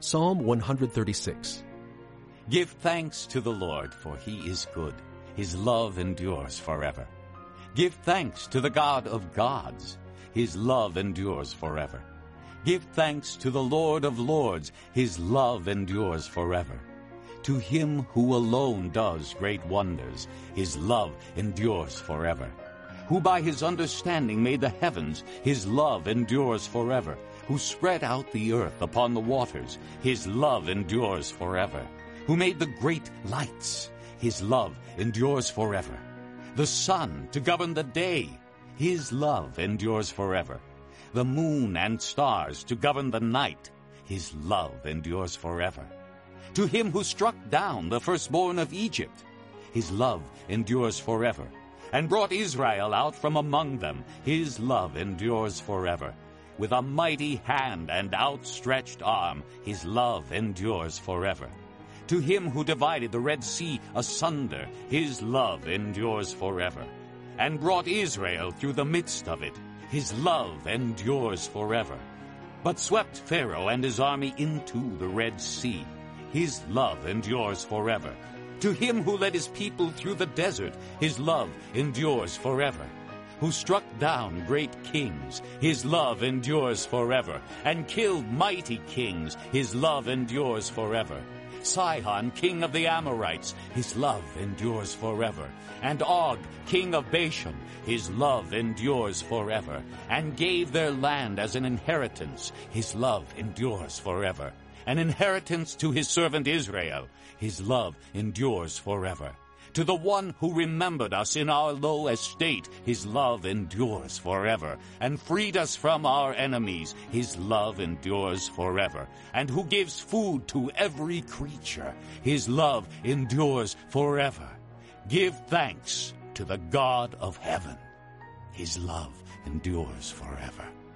Psalm 136. Give thanks to the Lord, for he is good. His love endures forever. Give thanks to the God of gods. His love endures forever. Give thanks to the Lord of lords. His love endures forever. To him who alone does great wonders, his love endures forever. Who by his understanding made the heavens, his love endures forever. Who spread out the earth upon the waters, his love endures forever. Who made the great lights, his love endures forever. The sun to govern the day, his love endures forever. The moon and stars to govern the night, his love endures forever. To him who struck down the firstborn of Egypt, his love endures forever. And brought Israel out from among them, his love endures forever. With a mighty hand and outstretched arm, his love endures forever. To him who divided the Red Sea asunder, his love endures forever. And brought Israel through the midst of it, his love endures forever. But swept Pharaoh and his army into the Red Sea, his love endures forever. To him who led his people through the desert, his love endures forever. Who struck down great kings, his love endures forever, and killed mighty kings, his love endures forever. Sihon, king of the Amorites, his love endures forever. And Og, king of Bashan, his love endures forever. And gave their land as an inheritance, his love endures forever. An inheritance to his servant Israel, his love endures forever. To the one who remembered us in our low estate, his love endures forever. And freed us from our enemies, his love endures forever. And who gives food to every creature, his love endures forever. Give thanks to the God of heaven. His love endures forever.